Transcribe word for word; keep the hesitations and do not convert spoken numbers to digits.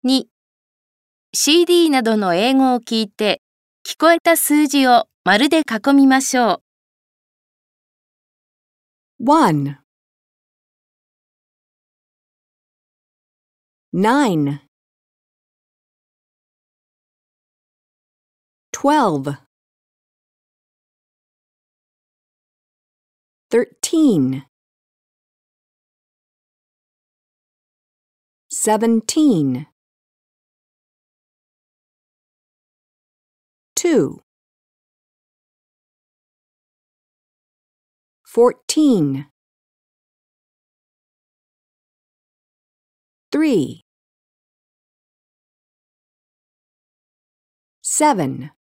に、シーディー などの英語を聞いて、聞こえた数字を丸で囲みましょう。 one, nine, twelve, thirteen, seventeen, two, fourteen, three, seven,